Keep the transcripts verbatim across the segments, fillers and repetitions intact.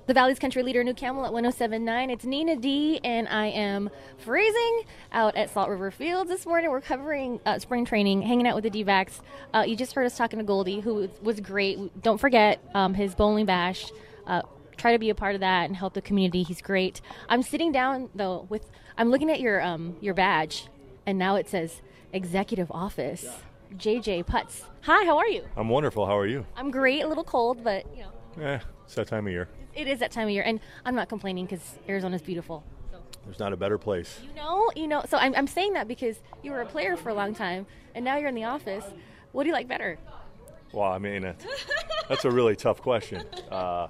The Valley's Country Leader, New Camel at one oh seven point nine. It's Nina D, and I am freezing out at Salt River Fields this morning. We're covering uh, spring training, hanging out with the D-backs. Uh, you just heard us talking to Goldie, who was great. Don't forget um, his bowling bash. Uh, try to be a part of that and help the community. He's great. I'm sitting down, though, with I'm looking at your um, your badge, and now it says Executive Office. J J Putz. Hi, how are you? I'm wonderful. How are you? I'm great. A little cold, but, you know. Eh, it's that time of year. It is that time of year, and I'm not complaining because Arizona's beautiful. So. There's not a better place. You know, you know. So I'm, I'm saying that because you were a player for a long time, and now you're in the office. What do you like better? Well, I mean, uh, that's a really tough question. Uh,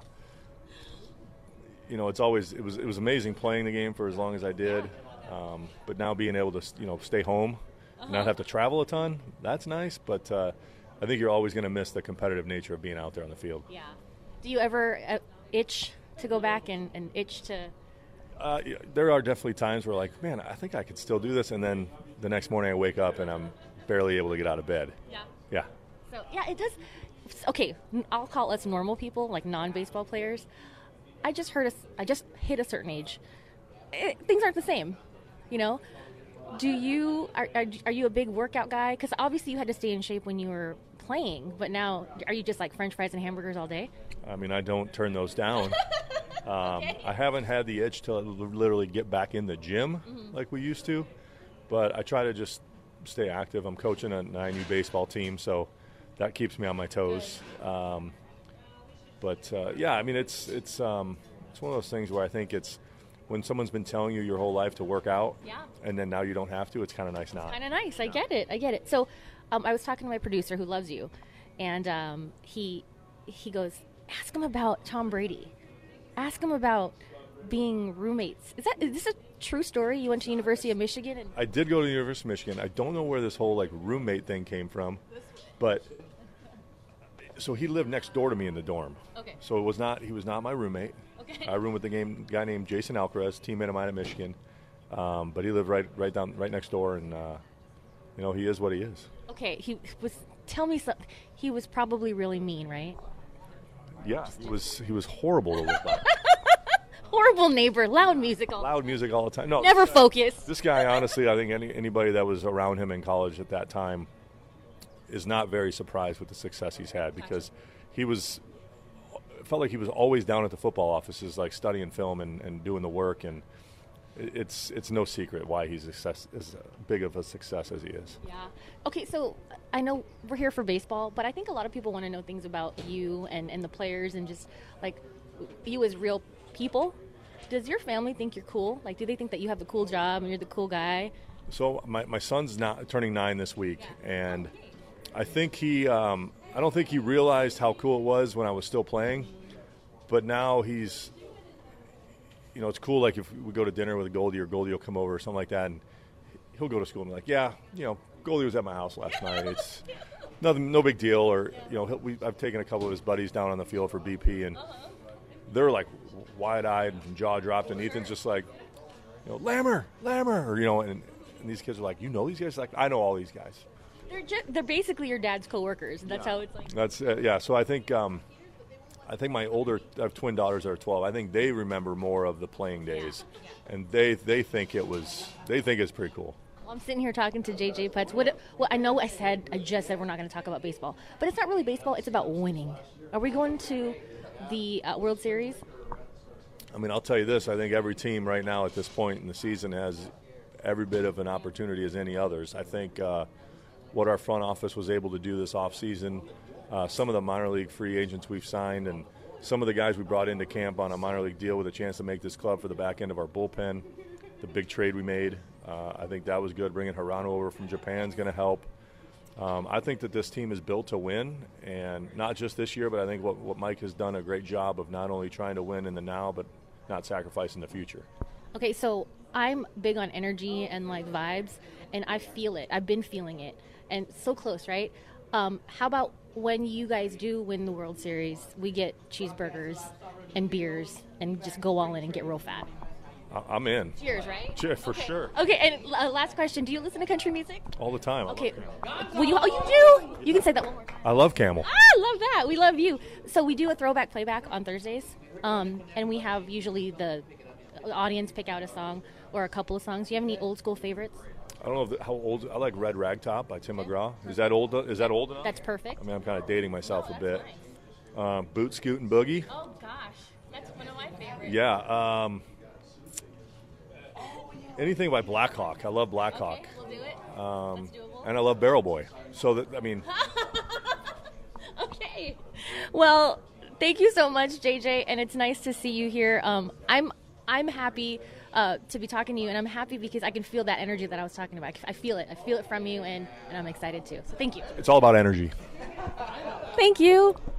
you know, it's always it was it was amazing playing the game for as long as I did, um, but now being able to you know stay home, uh-huh. not have to travel a ton, that's nice. But uh, I think you're always going to miss the competitive nature of being out there on the field. Yeah. Do you ever uh, itch to go back and, and itch to? Uh, yeah, there are definitely times where, like, man, I think I could still do this, and then the next morning I wake up and I'm barely able to get out of bed. Yeah. Yeah. So yeah, it does. Okay, I'll call us normal people, like non-baseball players. I just heard us. I just hit a certain age. It, things aren't the same, you know. Do you are, are are you a big workout guy? Because obviously you had to stay in shape when you were playing, but now are you just like French fries and hamburgers all day? I mean, I don't turn those down. um, okay. I haven't had the itch to literally get back in the gym mm-hmm. like we used to, but I try to just stay active. I'm coaching a nine U baseball team, so that keeps me on my toes. Um, but uh, yeah, I mean, it's it's um, it's one of those things where I think it's when someone's been telling you your whole life to work out, yeah. and then now you don't have to. It's kind of nice now. Kind of nice. I get it. I get it. So, um, I was talking to my producer who loves you, and um, he he goes, ask him about Tom Brady. Ask him about being roommates. Is that is this a true story? You went to University of Michigan? And I did go to the University of Michigan. I don't know where this whole like roommate thing came from, but so he lived next door to me in the dorm. Okay. So it was not he was not my roommate. Okay. I roomed with a game, guy named Jason Alcaraz, teammate of mine at Michigan, um, but he lived right right down right next door, and uh, you know he is what he is. Okay. He was. Tell me something. He was probably really mean, right? Yeah, he was he was horrible to live by. Horrible neighbor, loud music all Loud music all the time. No, never this guy, focused. This guy, honestly, I think any, anybody that was around him in college at that time is not very surprised with the success he's had because he was it felt like he was always down at the football offices, like studying film and, and doing the work, and it's it's no secret why he's success, as big of a success as he is. Yeah. Okay, so I know we're here for baseball, but I think a lot of people want to know things about you and, and the players and just like you as real people. Does your family think you're cool? Like, do they think that you have a cool job and you're the cool guy? So my, my son's not turning nine this week, yeah. and I think he um, I don't think he realized how cool it was when I was still playing, but now he's, you know, it's cool. Like if we go to dinner with Goldie or Goldie will come over or something like that, and he'll go to school and be like, yeah, you know, Goldie was at my house last night. It's nothing, no big deal. Or you know, he'll, we, I've taken a couple of his buddies down on the field for B P, and they're like wide-eyed and jaw dropped, and Ethan's just like, you know, Lammer, Lammer, or you know, and, and these kids are like, you know these guys? Like, I know all these guys. They're just, they're basically your dad's coworkers. That's yeah. how it's like. That's uh, yeah. So I think um, I think my older I have twin daughters that are twelve. I think they remember more of the playing days, yeah. Yeah. and they they think it was they think it's pretty cool. Well, I'm sitting here talking to J J Putz. What? Well, I know I said I just said we're not going to talk about baseball, but it's not really baseball. It's about winning. Are we going to the uh, World Series? I mean, I'll tell you this. I think every team right now at this point in the season has every bit of an opportunity as any others. I think uh, what our front office was able to do this offseason, uh, some of the minor league free agents we've signed, and some of the guys we brought into camp on a minor league deal with a chance to make this club for the back end of our bullpen, the big trade we made, uh, I think that was good. Bringing Hirano over from Japan is going to help. Um, I think that this team is built to win, and not just this year, but I think what, what Mike has done a great job of not only trying to win in the now, but not sacrificing the future. Okay, so I'm big on energy and like vibes, and I feel it. I've been feeling it, and so close, right? Um, how about when you guys do win the World Series, we get cheeseburgers and beers and just go all in and get real fat? I'm in. Cheers, right? Cheers, for okay. sure. Okay, and uh, last question. Do you listen to country music? All the time. Okay. Well, you, oh, you do? You can say that one more time. I love Camel. Ah, I love that. We love you. So we do a throwback playback on Thursdays. Um, and we have usually the audience pick out a song or a couple of songs. Do you have any old school favorites? I don't know if the, how old. I like Red Ragtop by Tim McGraw. Is that old? Is that old enough? That's perfect. I mean, I'm kind of dating myself No, a bit. Nice. Um, Boot Scoot and Boogie. Oh gosh, that's one of my favorites. Yeah. Um, anything by Black Hawk. I love Black Hawk. Okay, we'll do it. Um, That's doable. and I love Barrel Boy. So that I mean. Okay. Well, thank you so much, J J, and it's nice to see you here. Um, I'm I'm happy uh, to be talking to you, and I'm happy because I can feel that energy that I was talking about. I feel it. I feel it from you, and, and I'm excited too. So thank you. It's all about energy. Thank you.